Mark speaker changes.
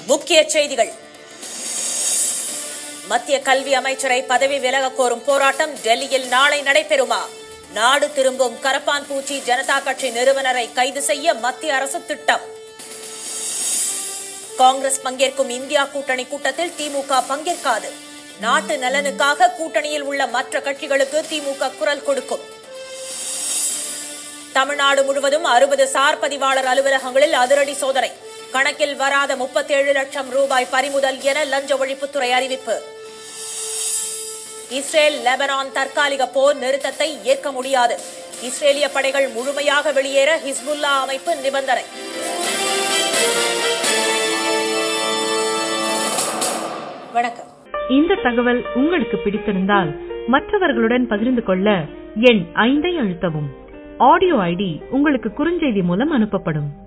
Speaker 1: முக்கிய செய்திகள். மத்திய கல்வி அமைச்சரை பதவி விலக கோரும் போராட்டம் டெல்லியில் நாளை நடைபெறுமா? நாடு திரும்பும் கரப்பான் பூச்சி ஜனதா கட்சி நிறுவனரை கைது செய்ய மத்திய அரசு திட்டம். காங்கிரஸ் பங்கேற்கும் இந்தியா கூட்டணி கூட்டத்தில் திமுக பங்கேற்காது. நாட்டு நலனுக்காக கூட்டணியில் உள்ள மற்ற கட்சிகளுக்கு திமுக குரல் கொடுக்கும். தமிழ்நாடு முழுவதும் 60 சார் பதிவாளர் அலுவலகங்களில் அதிரடி சோதனை. கணக்கில் வராத 37 லட்சம் ரூபாய் பறிமுதல் என லஞ்ச ஒழிப்புத்துறை அறிவிப்பு. இஸ்ரேல் லெபனான் தற்காலிக போர் நிறுத்தத்தை ஏற்க முடியாது. இஸ்ரேலிய படைகள் முழுமையாக வெளியேற ஹிஸ்புல்லா அமைப்பு நிபந்தனை. வணக்கம்.
Speaker 2: இந்த தகவல் உங்களுக்கு பிடித்திருந்தால் மற்றவர்களுடன் பகிர்ந்து கொள்ள எண் 5 அழுத்தவும். ஆடியோ ஐடி உங்களுக்கு குறுஞ்செய்தி மூலம் அனுப்பப்படும்.